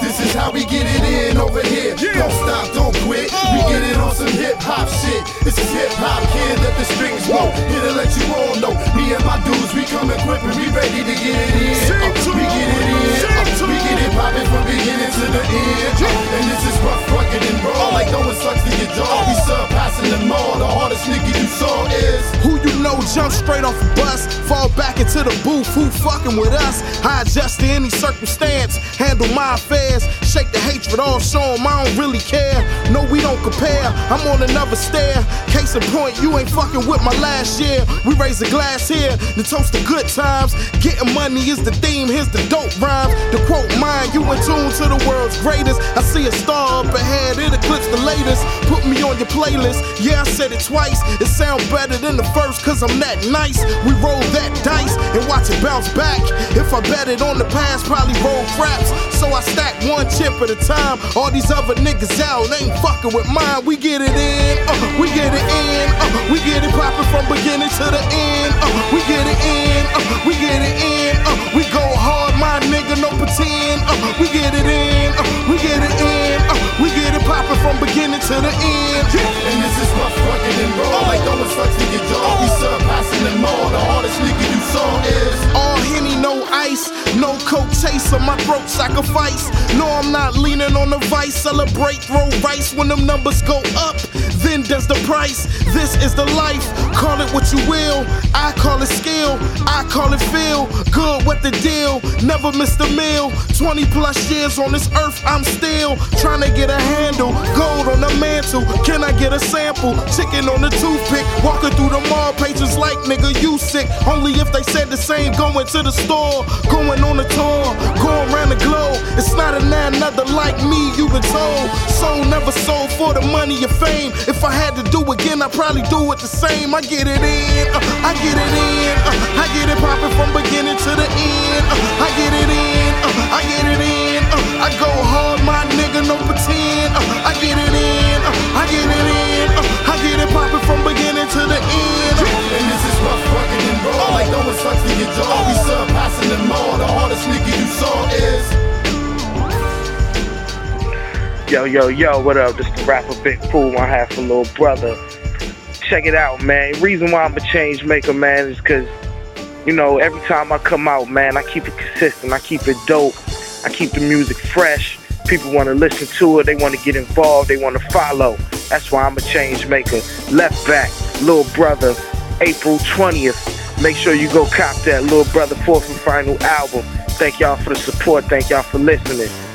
This is how we get it in over here. Don't stop, don't quit. We get it on some hip-hop shit. This is hip-hop, kid, let the strings blow. Here to let you all know, me and my dudes, we come equipped and we ready to get it in. We get it in, we get it poppin' from beginning to the end. And this is rough, rugged, and raw, like no one sucks to your jaw. We surpassing them all, the hardest nigga you saw is who you know jump straight off a bus, fall back into the booth, who fucking with us? I adjust to any circumstance, handle my affairs, shake the hatred off, show 'em I don't really care. No, we don't compare, I'm on another stair. Case in point, you ain't fucking with my last year. We raise a glass here to toast the good times. Getting money is the theme, here's the dope rhymes. To quote mine, you in tune to the world's greatest. I see a star up ahead, it eclipse the latest. Put me on your playlist, yeah I said it twice. It sound better than the first cause I'm that nice. We roll that dice and watch it bounce back. If I bet it on the past, probably roll craps. So I stack one chip at a time. All these other niggas out ain't fucking with mine. We get it in, we get it in, we get it poppin' from beginning to the end. We get it in, we get it in, we go hard, my nigga, no pretend. We get it in, we get it in, we get it poppin' from beginning to the end. And this is rough, rugged, and raw, like no one sucks to your jaw. We surpassing them all, the hardest nigga you saw is all Henny, no ice, no coke chaser, my throat sacrifice. No, I'm not leaning on the vice. Celebrate, throw rice when them numbers go up. Then there's the price. This is the life. Call it what you will. I call it skill. I call it feel good with the deal. Never missed a meal. 20 plus years on this earth, I'm still trying to get a handle. Gold on the mantle. Can I get a sample? Chicken on the toothpick. Walking through the mall pages like nigga, you sick. Only if they said the same. Going to the store. Going on a tour. Going around the globe. It's not another like me, you been told. Soul never sold for the money or fame. If I had to do again, I'd probably do it the same. I get it in, I get it in, I get it poppin' from beginning to the end. I get it in, I get it in, I go hard, my nigga, no pretend. I get it in, I get it in, I get it poppin' from beginning to the end. And this is rough, rugged, and raw, like no one sucks to your jaw. We surpassing them all, the hardest nigga you saw is Yo, what up? This the rapper Big Pooh, my half a little brother. Check it out, man. Reason why I'm a change maker, man, is because, you know, every time I come out, man, I keep it consistent, I keep it dope, I keep the music fresh. People want to listen to it, they want to get involved, they want to follow. That's why I'm a change maker. Left Back, Little Brother, April 20th. Make sure you go cop that Little Brother 4th and final album. Thank y'all for the support, thank y'all for listening.